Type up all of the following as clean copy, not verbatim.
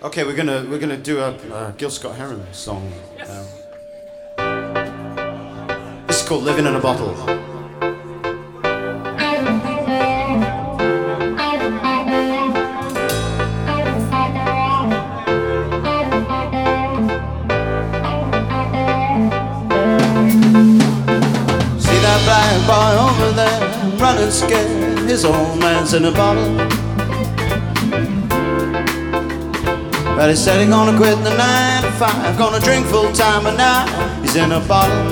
Okay, we're gonna do a Gil Scott Heron song. This is called "Living in a Bottle." See that black boy over there running scared? His old man's in a bottle. But he said he's gonna quit the 9 to 5, gonna drink full time, but now he's in a bottle.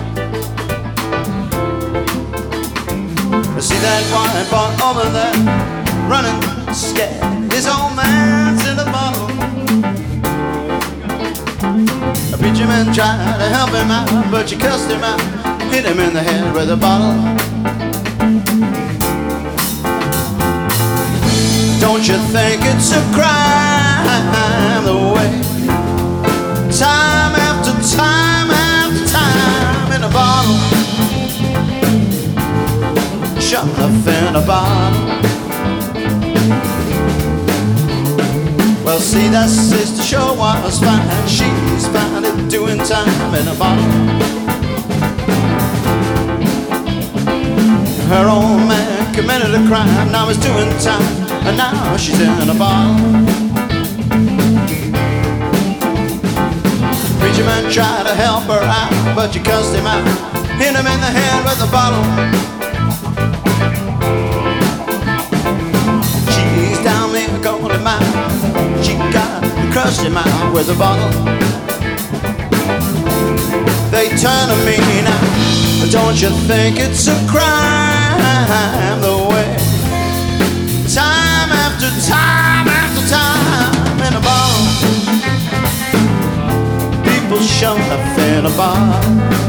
I see that white boy over there running scared. His old man's in a bottle. A preacher man tried to help him out, but you cussed him out, hit him in the head with a bottle. Don't you think it's a crime the way time after time after time in a bottle, shut up in a bottle? Well, see, that sister sure was fine. She's found it doing time in a bottle. Her old man committed a crime, now he's doing time, and now she's in a bottle. Preacher man tried to help her out, but you cussed him out, hit him in the head with a bottle. She's down there going to mine. She got crushed him out with a bottle. They turn to me now, don't you think it's a crime the way time after time after time in a bottle, people show up in a bottle.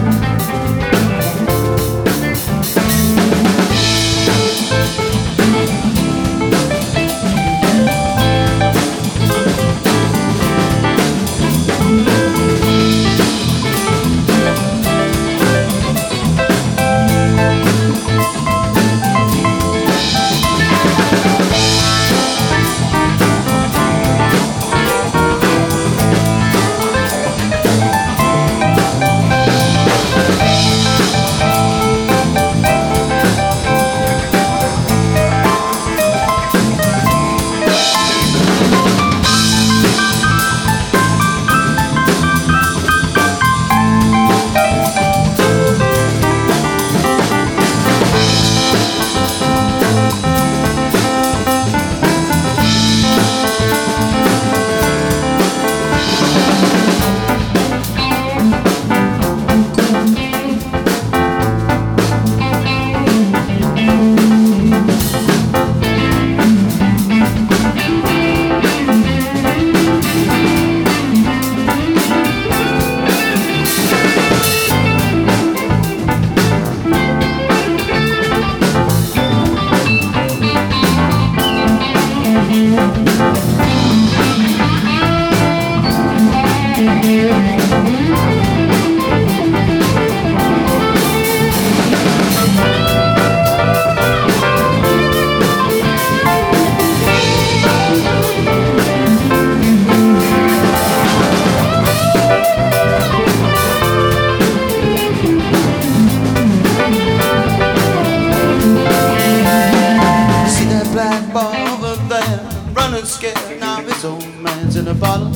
Scared, now his old man's in a bottle.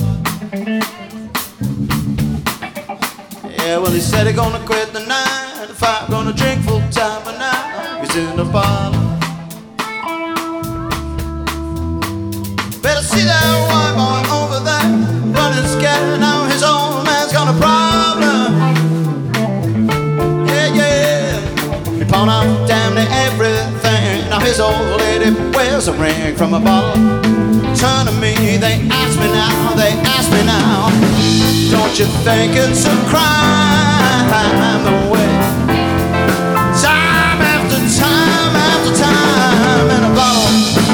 Yeah, well, he said he's gonna quit the 9 to 5, gonna drink full time, but now he's in a bottle. Better see that white boy over there running scared, now his old man's got a problem. Yeah, yeah, he pawned out damn near everything. Now his old lady wears a ring from a bottle. Turn to me, they ask me now, they ask me now, don't you think it's a crime the way time after time after time in a bottle,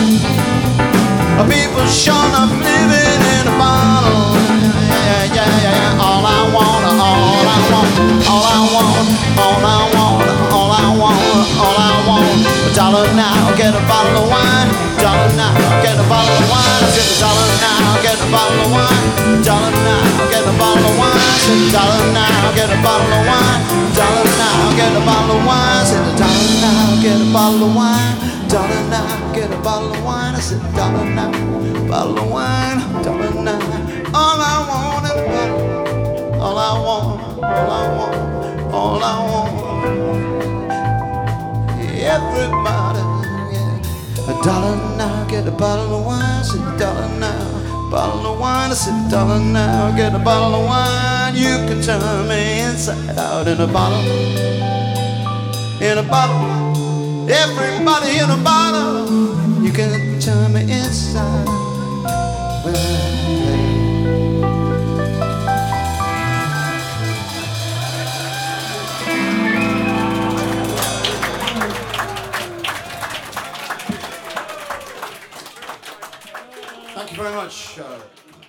people showing up living in a bottle. Yeah, yeah, yeah, all I want, all I want, all I want, all I want, all I want, all I want, $1 now, get a bottle of wine, $1 now, get a bottle of wine, $6 now, get a bottle of wine. Dollar now, get a bottle of wine. I said dollar now, get a bottle of wine. Dollar now, get a bottle of wine. I said dollar now, get a bottle of wine. Dollar now, get a bottle of wine. I said dollar now, bottle of wine. Dollar now, all I want is a bottle. All I want, all I want, all I want. Everybody, yeah. A dollar now, get a bottle of wine. I said dollar now, bottle of wine. I said dollar now, get a bottle of wine. You can turn me inside out in a bottle, in a bottle. Everybody in a bottle. You can turn me inside when I play. Thank you very much.